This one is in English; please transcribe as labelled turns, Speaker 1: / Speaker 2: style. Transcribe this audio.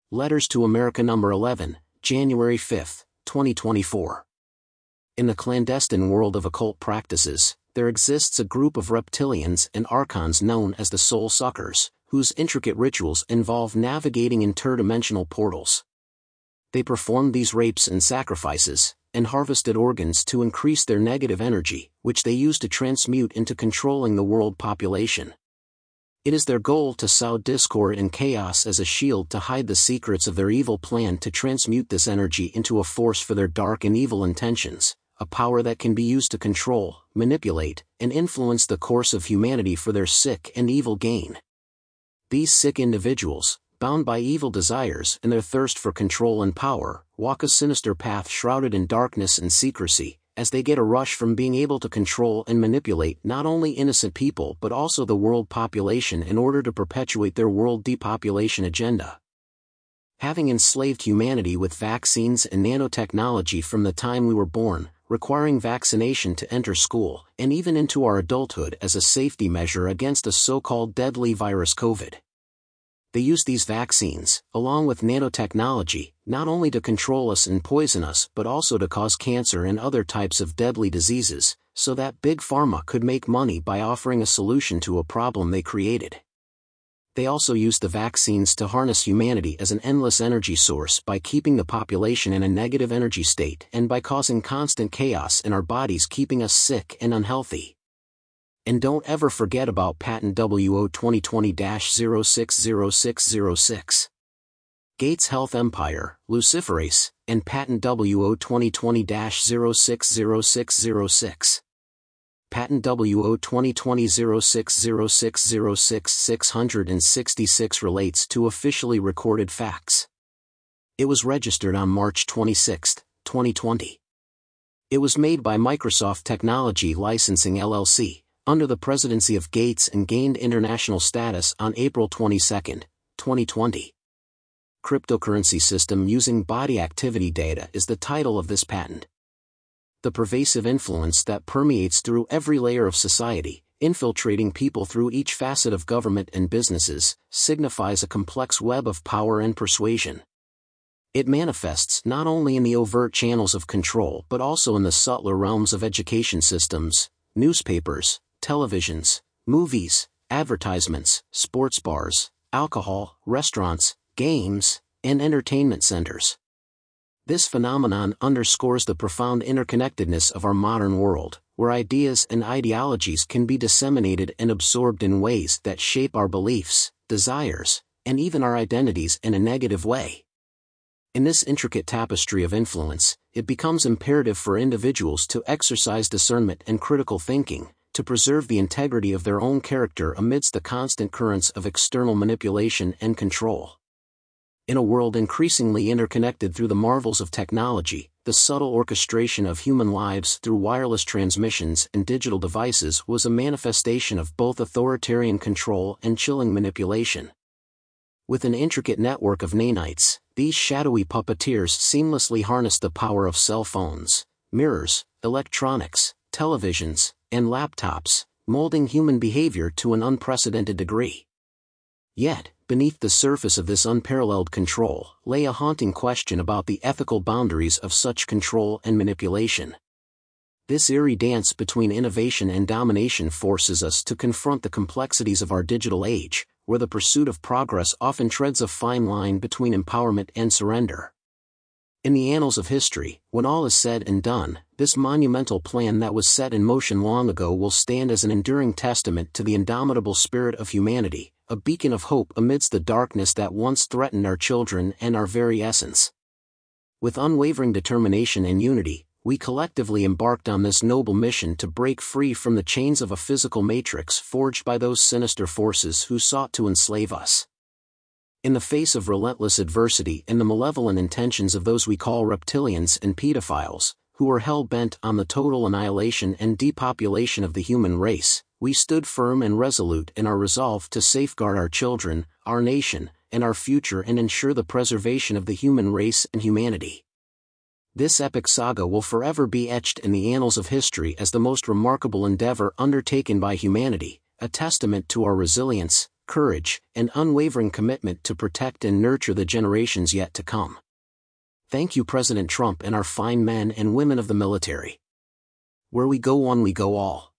Speaker 1: Letters to America number 11, January 5, 2024. In the clandestine world of occult practices, there exists a group of reptilians and archons known as the Soul Suckers, whose intricate rituals involve navigating interdimensional portals. They performed these rapes and sacrifices, and harvested organs to increase their negative energy, which they use to transmute into controlling the world population. It is their goal to sow discord and chaos as a shield to hide the secrets of their evil plan to transmute this energy into a force for their dark and evil intentions, a power that can be used to control, manipulate, and influence the course of humanity for their sick and evil gain. These sick individuals, bound by evil desires and their thirst for control and power, walk a sinister path shrouded in darkness and secrecy, as they get a rush from being able to control and manipulate not only innocent people but also the world population in order to perpetuate their world depopulation agenda. Having enslaved humanity with vaccines and nanotechnology from the time we were born, requiring vaccination to enter school, and even into our adulthood as a safety measure against a so-called deadly virus COVID. They use these vaccines, along with nanotechnology, not only to control us and poison us but also to cause cancer and other types of deadly diseases, so that Big Pharma could make money by offering a solution to a problem they created. They also use the vaccines to harness humanity as an endless energy source by keeping the population in a negative energy state and by causing constant chaos in our bodies, keeping us sick and unhealthy. And don't ever forget about Patent WO 2020-060606. Gates Health Empire, Luciferase, and Patent WO 2020-060606. Patent WO 2020-060606 666 relates to officially recorded facts. It was registered on March 26, 2020. It was made by Microsoft Technology Licensing LLC, under the presidency of Gates, and gained international status on April 22, 2020. Cryptocurrency System Using Body Activity Data is the title of this patent. The pervasive influence that permeates through every layer of society, infiltrating people through each facet of government and businesses, signifies a complex web of power and persuasion. It manifests not only in the overt channels of control but also in the subtler realms of education systems, newspapers, televisions, movies, advertisements, sports bars, alcohol, restaurants, games, and entertainment centers. This phenomenon underscores the profound interconnectedness of our modern world, where ideas and ideologies can be disseminated and absorbed in ways that shape our beliefs, desires, and even our identities in a negative way. In this intricate tapestry of influence, it becomes imperative for individuals to exercise discernment and critical thinking, to preserve the integrity of their own character amidst the constant currents of external manipulation and control. In a world increasingly interconnected through the marvels of technology, the subtle orchestration of human lives through wireless transmissions and digital devices was a manifestation of both authoritarian control and chilling manipulation. With an intricate network of nanites, these shadowy puppeteers seamlessly harnessed the power of cell phones, mirrors, electronics, televisions, and laptops, molding human behavior to an unprecedented degree. Yet, beneath the surface of this unparalleled control lay a haunting question about the ethical boundaries of such control and manipulation. This eerie dance between innovation and domination forces us to confront the complexities of our digital age, where the pursuit of progress often treads a fine line between empowerment and surrender. In the annals of history, when all is said and done, this monumental plan that was set in motion long ago will stand as an enduring testament to the indomitable spirit of humanity, a beacon of hope amidst the darkness that once threatened our children and our very essence. With unwavering determination and unity, we collectively embarked on this noble mission to break free from the chains of a physical matrix forged by those sinister forces who sought to enslave us. In the face of relentless adversity and the malevolent intentions of those we call reptilians and pedophiles, who are hell-bent on the total annihilation and depopulation of the human race, we stood firm and resolute in our resolve to safeguard our children, our nation, and our future and ensure the preservation of the human race and humanity. This epic saga will forever be etched in the annals of history as the most remarkable endeavor undertaken by humanity, a testament to our resilience, courage, and unwavering commitment to protect and nurture the generations yet to come. Thank you, President Trump, and our fine men and women of the military. Where we go one, we go all.